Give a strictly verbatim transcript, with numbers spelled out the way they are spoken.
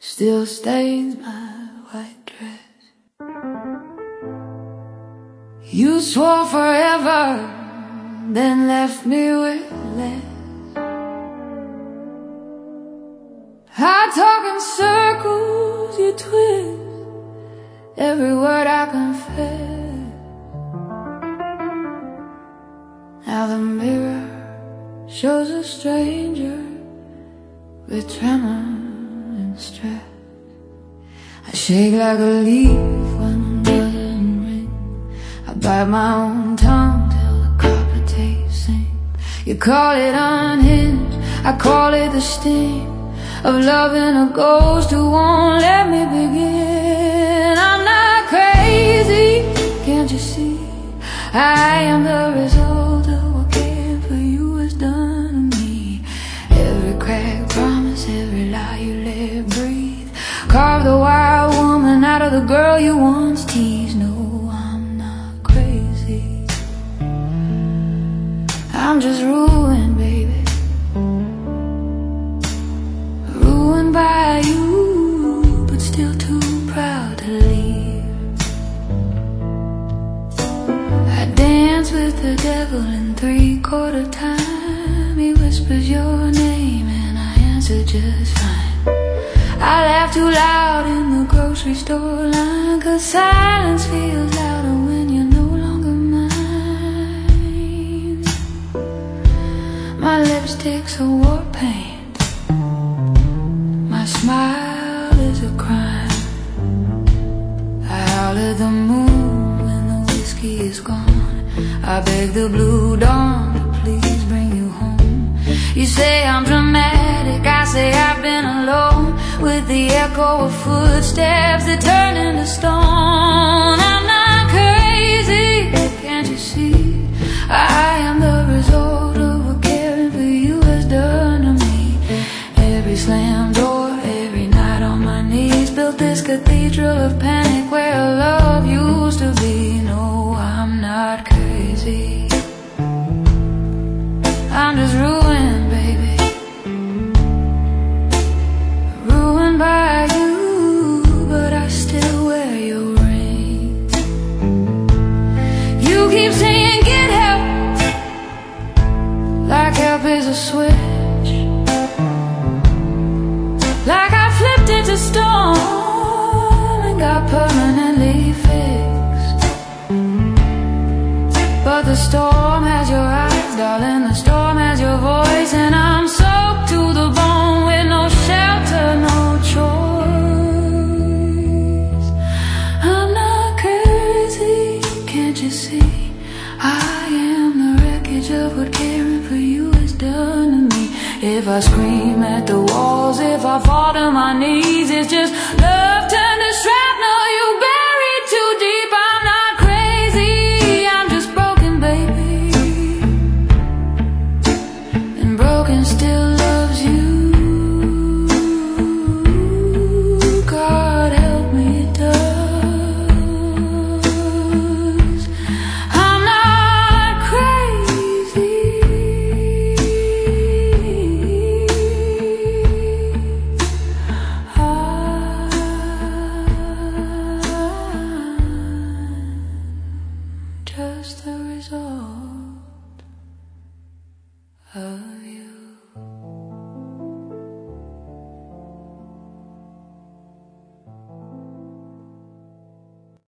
still stains my white dress. You swore forever, then left me with less. I talk in circles, you twist every word I confess. Now the mirror shows a stranger with tremor and stress. I shake like a leaf when it doesn't ring. I bite my own tongue till the copper tape sings. You call it unhinged, I call it the sting of loving a ghost who won't let me begin. I'm not crazy, can't you see? I am the result of what caring for you has done to me. Every crack promise, every lie you let breathe. Carve the wild woman out of the girl you once teased. No, I'm not crazy, I'm just ruined, baby. Ruined by you, but still too proud to leave. I dance with the devil in three-quarter time. He whispers your name and I answer just fine. I laugh too loud in the grocery store line, 'cause silence feels louder when you're no longer mine. My lipstick's a war paint, my smile is a crime. I howl at the moon when the whiskey is gone. I beg the blue dawn to please bring you home. You say I'm dramatic, I say I've been alone, with the echo of footsteps that turn into stone. I'm not crazy, can't you see? I am the result of what caring for you has done to me. Every slammed door, every night on my knees, built this cathedral of panic where love used to be. No, I'm not crazy, I'm just ruined, baby. Ruined by you, but I still wear your ring. You keep saying get help, like help is a switch, like I flipped into stone and got permanently fixed. But the storm has your eyes, darling, the storm has your voice, and I'm soaked to the bone with no shelter, no choice. I'm not crazy, can't you see? I am the wreckage of what caring for you has done to me. If I scream at the walls, if I fall to my knees, it's just love turned to shrapnel you buried too deep. I'm not crazy, I'm just broken, baby. And broken still loves you. God help me, it does. I'm not crazy, I'm just the result of